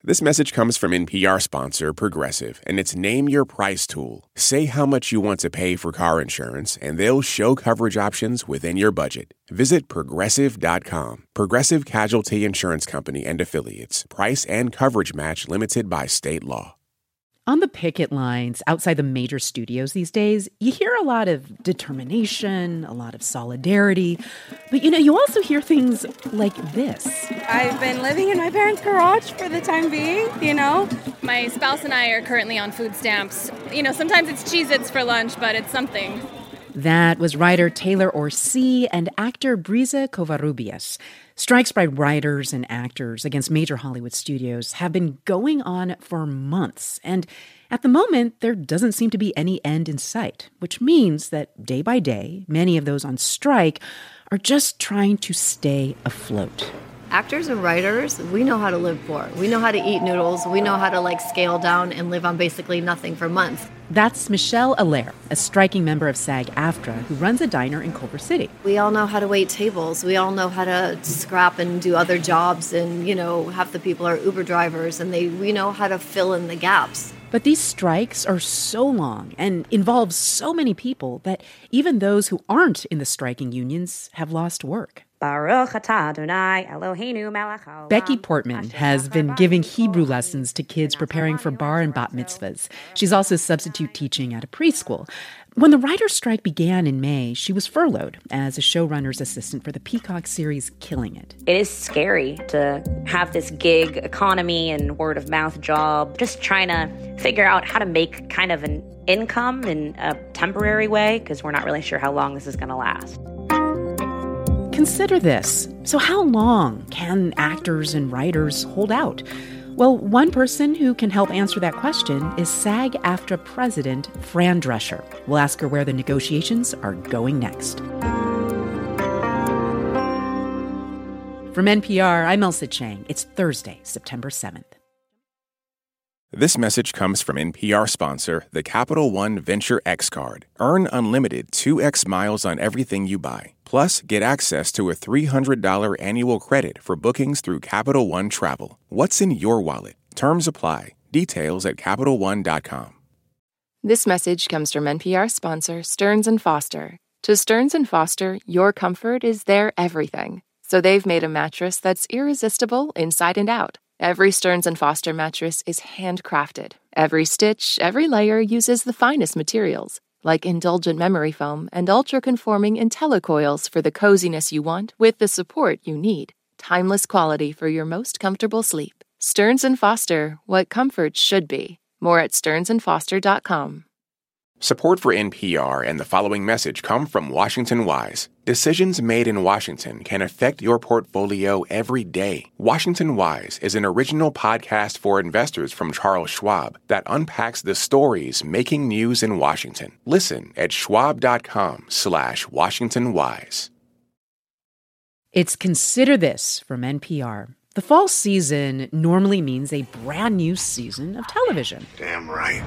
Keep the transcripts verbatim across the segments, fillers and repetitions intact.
This message comes from N P R sponsor Progressive, and it's Name Your Price tool. Say how much you want to pay for car insurance, and they'll show coverage options within your budget. Visit Progressive dot com. Progressive Casualty Insurance Company and Affiliates. Price and coverage match limited by state law. On the picket lines outside the major studios these days, you hear a lot of determination, a lot of solidarity. But, you know, you also hear things like this. I've been living in my parents' garage for the time being, you know. My spouse and I are currently on food stamps. You know, sometimes it's Cheez-Its for lunch, but it's something. That was writer Taylor Orsi and actor Brisa Covarrubias. Strikes by writers and actors against major Hollywood studios have been going on for months. And at the moment, there doesn't seem to be any end in sight, which means that day by day, many of those on strike are just trying to stay afloat. Actors and writers, we know how to live poor. We know how to eat noodles. We know how to, like, scale down and live on basically nothing for months. That's Michelle Allaire, a striking member of SAG-AFTRA who runs a diner in Culver City. We all know how to wait tables. We all know how to scrap and do other jobs. And, you know, half the people are Uber drivers, and they we know how to fill in the gaps. But these strikes are so long and involve so many people that even those who aren't in the striking unions have lost work. Becky Portman has been giving Hebrew lessons to kids preparing for bar and bat mitzvahs. She's also substitute teaching at a preschool. When the writer's strike began in May, she was furloughed as a showrunner's assistant for the Peacock series Killing It. It is scary to have this gig economy and word-of-mouth job, just trying to figure out how to make kind of an income in a temporary way, because we're not really sure how long this is going to last. Consider this. So how long can actors and writers hold out? Well, one person who can help answer that question is SAG-AFTRA president Fran Drescher. We'll ask her where the negotiations are going next. From N P R, I'm Ailsa Chang. It's Thursday, September seventh. This message comes from N P R sponsor, the Capital One Venture X Card. Earn unlimited two x miles on everything you buy. Plus, get access to a three hundred dollars annual credit for bookings through Capital One Travel. What's in your wallet? Terms apply. Details at Capital One dot com. This message comes from N P R sponsor Stearns and Foster. To Stearns and Foster, your comfort is their everything. So they've made a mattress that's irresistible inside and out. Every Stearns and Foster mattress is handcrafted. Every stitch, every layer uses the finest materials, like indulgent memory foam and ultra-conforming IntelliCoils for the coziness you want with the support you need. Timeless quality for your most comfortable sleep. Stearns and Foster, what comfort should be. More at stearns and foster dot com. Support for N P R and the following message come from Washington Wise. Decisions made in Washington can affect your portfolio every day. Washington Wise is an original podcast for investors from Charles Schwab that unpacks the stories making news in Washington. Listen at schwab.com slash Washington Wise. It's Consider This from N P R. The fall season normally means a brand new season of television. Damn right.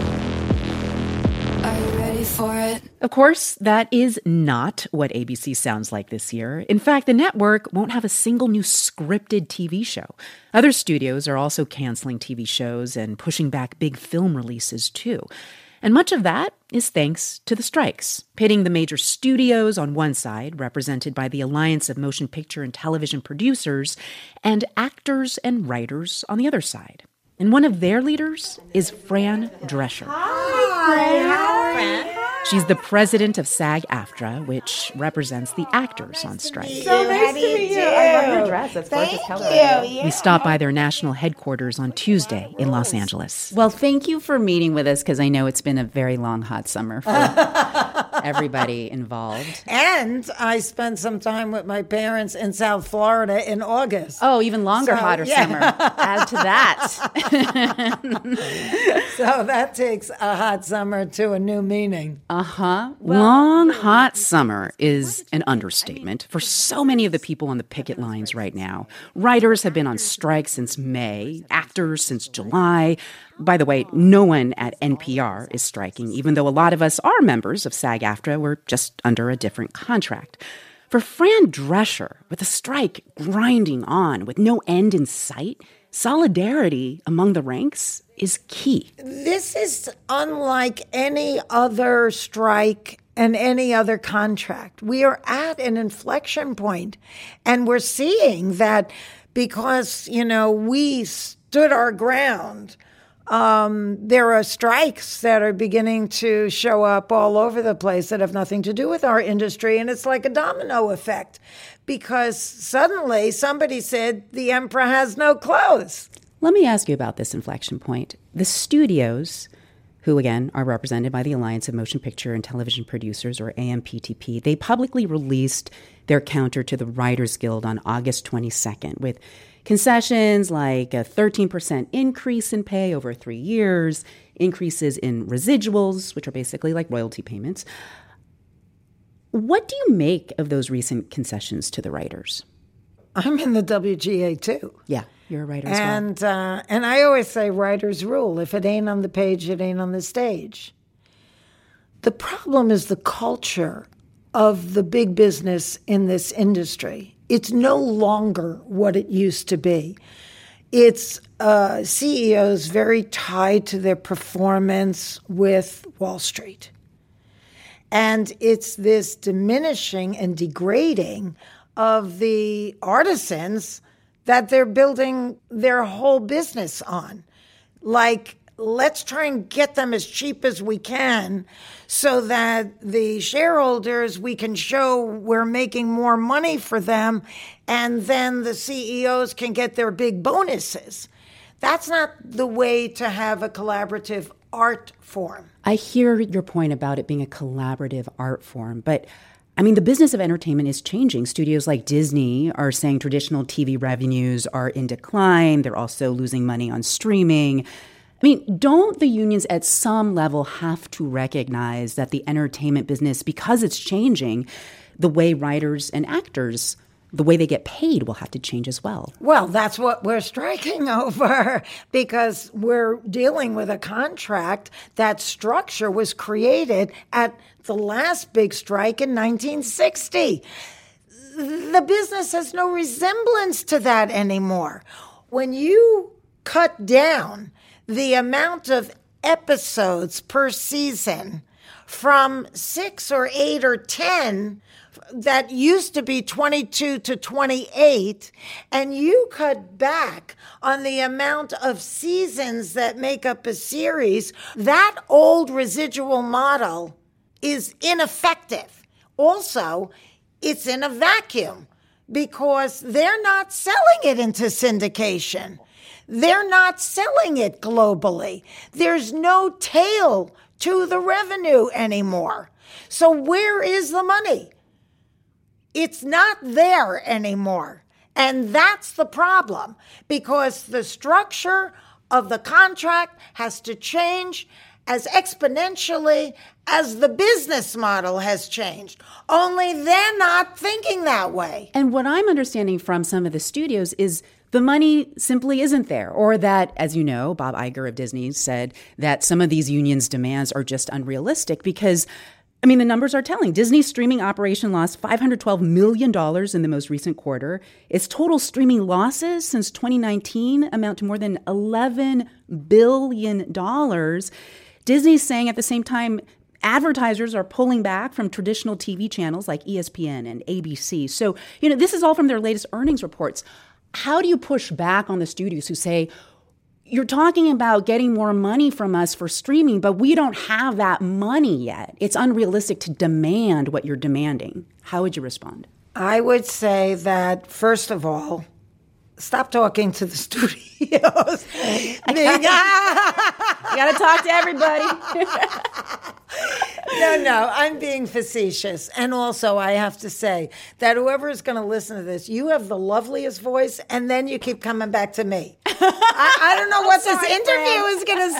Are you ready for it? Of course, that is not what A B C sounds like this year. In fact, the network won't have a single new scripted T V show. Other studios are also canceling T V shows and pushing back big film releases, too. And much of that is thanks to the strikes, pitting the major studios on one side, represented by the Alliance of Motion Picture and Television Producers, and actors and writers on the other side. And one of their leaders is Fran Drescher. Hi, Fran. She's the president of SAG-AFTRA, which represents the actors on strike. So nice to meet you. I love your dress. It's gorgeous color. Thank you. We stopped by their national headquarters on Tuesday in Los Angeles. Well, thank you for meeting with us, because I know it's been a very long, hot summer for everybody involved. And I spent some time with my parents in South Florida in August. Oh, even longer, So, hotter yeah. summer. Add to that. So that takes a hot summer to a new meaning. Uh-huh. Long, hot summer is an understatement for so many of the people on the picket lines right now. Writers have been on strike since May, actors since July. By the way, no one at N P R is striking, even though a lot of us are members of SAG-AFTRA. We're just under a different contract. For Fran Drescher, with the strike grinding on with no end in sight, solidarity among the ranks is key. This is unlike any other strike and any other contract. We are at an inflection point, and we're seeing that because, you know, we stood our ground. Um, there are strikes that are beginning to show up all over the place that have nothing to do with our industry. And it's like a domino effect because suddenly somebody said the emperor has no clothes. Let me ask you about this inflection point. The studios, who again are represented by the Alliance of Motion Picture and Television Producers, or A M P T P, they publicly released their counter to the Writers Guild on August twenty-second with concessions like a thirteen percent increase in pay over three years, increases in residuals, which are basically like royalty payments. What do you make of those recent concessions to the writers? I'm in the W G A too. Yeah, you're a writer as and, well. Uh, and I always say writers rule. If it ain't on the page, it ain't on the stage. The problem is the culture of the big business in this industry. It's no longer what it used to be. It's uh, C E Os very tied to their performance with Wall Street. And it's this diminishing and degrading of the artisans that they're building their whole business on. Like, let's try and get them as cheap as we can so that the shareholders, we can show we're making more money for them, and then the C E Os can get their big bonuses. That's not the way to have a collaborative art form. I hear your point about it being a collaborative art form, but I mean, the business of entertainment is changing. Studios like Disney are saying traditional T V revenues are in decline. They're also losing money on streaming. I mean, don't the unions at some level have to recognize that the entertainment business, because it's changing, the way writers and actors, the way they get paid will have to change as well? Well, that's what we're striking over because we're dealing with a contract. That structure was created at the last big strike in nineteen sixty. The business has no resemblance to that anymore. When you cut down the amount of episodes per season from six or eight or ten that used to be twenty-two to twenty-eight, and you cut back on the amount of seasons that make up a series, that old residual model is ineffective. Also, it's in a vacuum because they're not selling it into syndication. They're not selling it globally. There's no tail to the revenue anymore. So where is the money? It's not there anymore. And that's the problem because the structure of the contract has to change as exponentially as the business model has changed. Only they're not thinking that way. And what I'm understanding from some of the studios is the money simply isn't there, or that, as you know, Bob Iger of Disney said that some of these unions' demands are just unrealistic because, I mean, the numbers are telling. Disney's streaming operation lost five hundred twelve million dollars in the most recent quarter. Its total streaming losses since twenty nineteen amount to more than eleven billion dollars. Disney's saying at the same time, advertisers are pulling back from traditional T V channels like E S P N and A B C. So, you know, this is all from their latest earnings reports. How do you push back on the studios who say, you're talking about getting more money from us for streaming, but we don't have that money yet. It's unrealistic to demand what you're demanding. How would you respond? I would say that, first of all, stop talking to the studios. You got to talk to everybody. No, no, I'm being facetious. And also, I have to say that whoever is going to listen to this, you have the loveliest voice, and then you keep coming back to me. I, I don't know what this sorry, interview friend. is going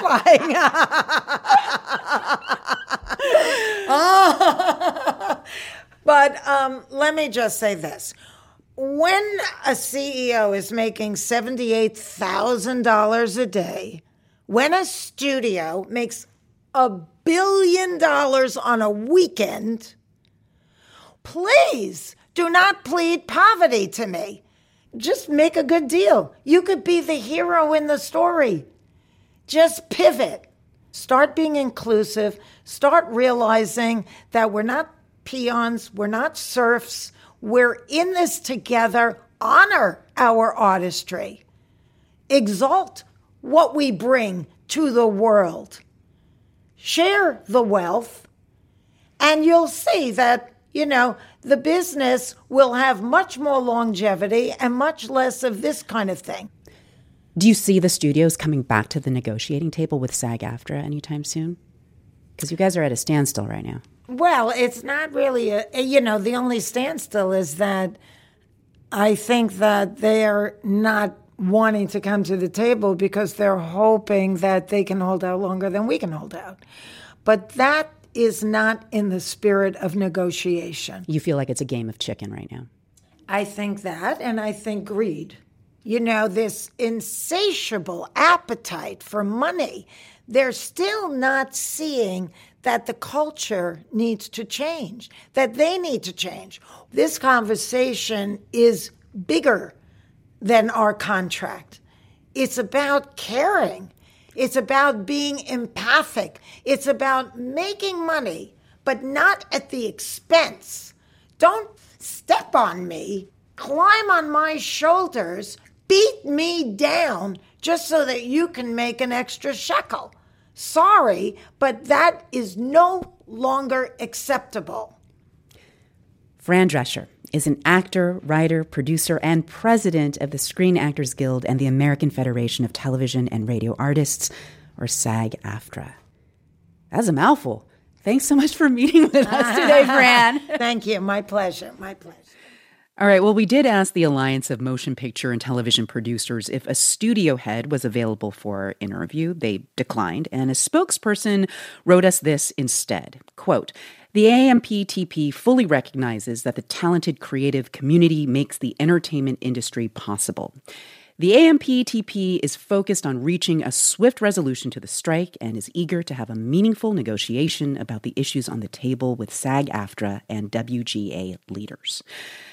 to sound like. Oh. But um, let me just say this. When a C E O is making seventy-eight thousand dollars a day, when a studio makes a billion dollars on a weekend, please do not plead poverty to me. just make a good deal. You could be the hero in the story. Just pivot. Start being inclusive. Start realizing that we're not peons. We're not serfs. We're in this together. Honor our artistry. Exalt what we bring to the world. Share the wealth. And you'll see that, you know, the business will have much more longevity and much less of this kind of thing. Do you see the studios coming back to the negotiating table with SAG-AFTRA anytime soon? Because you guys are at a standstill right now. Well, it's not really a, you know, the only standstill is that I think that they're not wanting to come to the table because they're hoping that they can hold out longer than we can hold out. But that is not in the spirit of negotiation. You feel like it's a game of chicken right now? I think that, and I think greed. You know, this insatiable appetite for money. They're still not seeing that the culture needs to change, that they need to change. This conversation is bigger than our contract. It's about caring. It's about being empathic. It's about making money, but not at the expense. Don't step on me, climb on my shoulders, beat me down just so that you can make an extra shekel. Sorry, but that is no longer acceptable. Fran Drescher is an actor, writer, producer, and president of the Screen Actors Guild and the American Federation of Television and Radio Artists, or SAG-AFTRA. That's a mouthful. Thanks so much for meeting with us today, Fran. Thank you. My pleasure. My pleasure. All right, well, we did ask the Alliance of Motion Picture and Television Producers if a studio head was available for interview. They declined, and a spokesperson wrote us this instead. Quote, "The A M P T P fully recognizes that the talented creative community makes the entertainment industry possible. The A M P T P is focused on reaching a swift resolution to the strike and is eager to have a meaningful negotiation about the issues on the table with SAG-AFTRA and W G A leaders."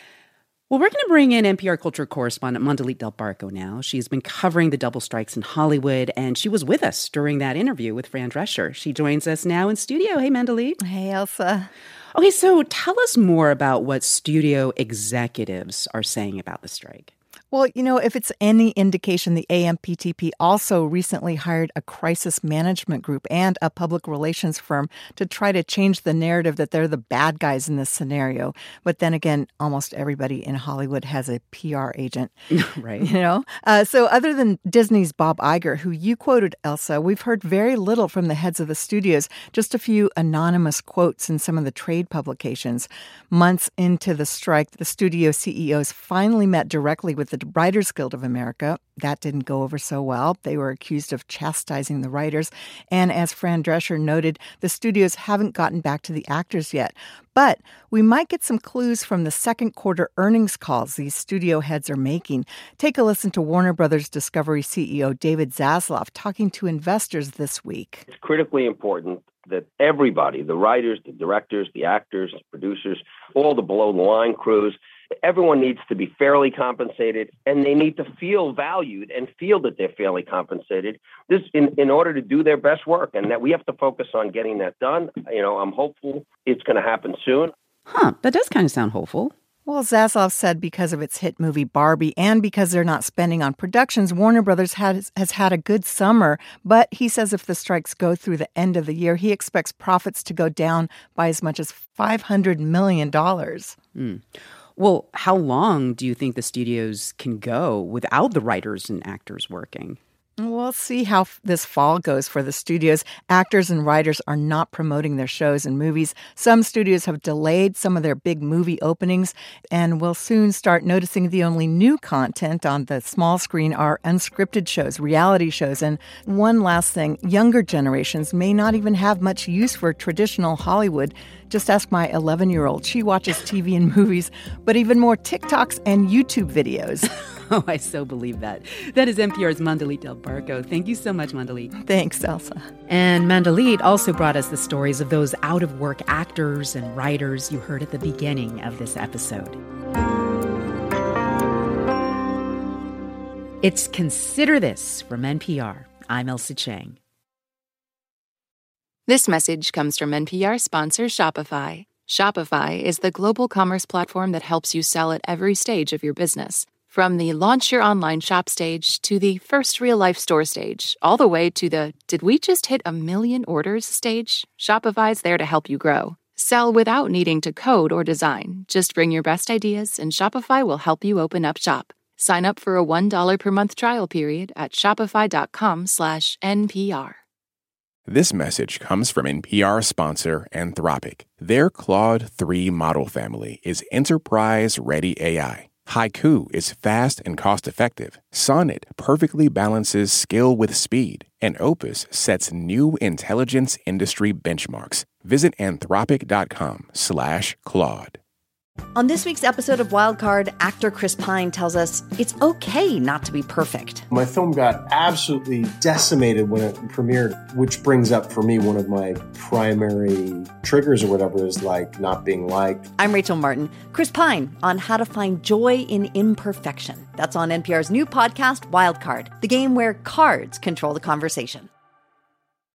Well, we're going to bring in N P R culture correspondent Mondalit Del Barco now. She's been covering the double strikes in Hollywood, and she was with us during that interview with Fran Drescher. She joins us now in studio. Hey, Mondalit. Hey, Elsa. Okay, so tell us more about what studio executives are saying about the strike. Well, you know, if it's any indication, the A M P T P also recently hired a crisis management group and a public relations firm to try to change the narrative that they're the bad guys in this scenario. But then again, almost everybody in Hollywood has a P R agent. Right. You know? Uh, so other than Disney's Bob Iger, who you quoted, Elsa, we've heard very little from the heads of the studios, just a few anonymous quotes in some of the trade publications. Months into the strike, the studio C E Os finally met directly with the Writers Guild of America. That didn't go over so well. They were accused of chastising the writers. And as Fran Drescher noted, the studios haven't gotten back to the actors yet. But we might get some clues from the second quarter earnings calls these studio heads are making. Take a listen to Warner Brothers Discovery C E O David Zaslav talking to investors this week. It's critically important that everybody, the writers, the directors, the actors, the producers, all the below-the-line crews, everyone needs to be fairly compensated, and they need to feel valued and feel that they're fairly compensated this in, in order to do their best work, and that we have to focus on getting that done. You know, I'm hopeful it's going to happen soon. Huh, that does kind of sound hopeful. Well, Zaslav said because of its hit movie Barbie and because they're not spending on productions, Warner Brothers has, has had a good summer. But he says if the strikes go through the end of the year, he expects profits to go down by as much as five hundred million dollars. Mm. Well, how long do you think the studios can go without the writers and actors working? We'll see how f- this fall goes for the studios. Actors and writers are not promoting their shows and movies. Some studios have delayed some of their big movie openings, and we'll soon start noticing the only new content on the small screen are unscripted shows, reality shows. And one last thing, younger generations may not even have much use for traditional Hollywood. Just ask my eleven-year-old. She watches T V and movies, but even more TikToks and YouTube videos. Oh, I so believe that. That is N P R's Mondalit Del Barco. Thank you so much, Mondalit. Thanks, Elsa. And Mondalit also brought us the stories of those out-of-work actors and writers you heard at the beginning of this episode. It's Consider This from N P R. I'm Elsa Chang. This message comes from N P R sponsor Shopify. Shopify is the global commerce platform that helps you sell at every stage of your business. From the launch your online shop stage to the first real life store stage, all the way to the did we just hit a million orders stage, Shopify's there to help you grow. Sell without needing to code or design. Just bring your best ideas and Shopify will help you open up shop. Sign up for a one dollar per month trial period at shopify.com slash NPR. This message comes from N P R sponsor Anthropic. Their Claude three model family is enterprise-ready A I. Haiku is fast and cost-effective. Sonnet perfectly balances skill with speed. And Opus sets new intelligence industry benchmarks. Visit anthropic.com slash Claude. On this week's episode of Wildcard, actor Chris Pine tells us it's okay not to be perfect. My film got absolutely decimated when it premiered, which brings up for me one of my primary triggers or whatever is like not being liked. I'm Rachel Martin. Chris Pine on how to find joy in imperfection. That's on N P R's new podcast, Wildcard, the game where cards control the conversation.